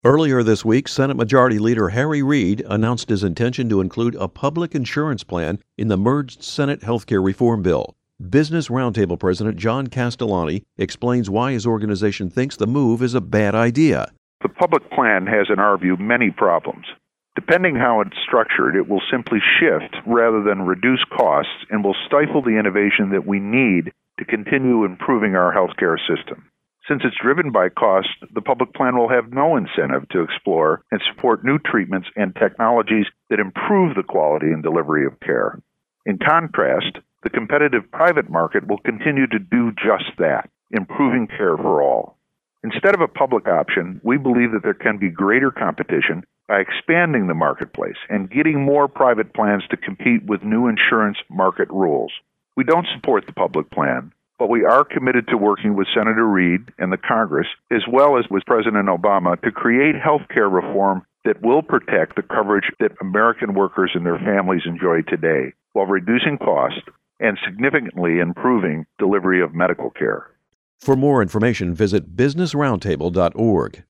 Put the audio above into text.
Earlier this week, Senate Majority Leader Harry Reid announced his intention to include a public insurance plan in the merged Senate healthcare reform bill. Business Roundtable President John Castellani explains why his organization thinks the move is a bad idea. The public plan has, in our view, many problems. Depending how it's structured, it will simply shift rather than reduce costs and will stifle the innovation that we need to continue improving our healthcare system. Since it's driven by cost, the public plan will have no incentive to explore and support new treatments and technologies that improve the quality and delivery of care. In contrast, the competitive private market will continue to do just that, improving care for all. Instead of a public option, we believe that there can be greater competition by expanding the marketplace and getting more private plans to compete with new insurance market rules. We don't support the public plan, but we are committed to working with Senator Reid and the Congress, as well as with President Obama, to create health care reform that will protect the coverage that American workers and their families enjoy today, while reducing cost and significantly improving delivery of medical care. For more information, visit businessroundtable.org.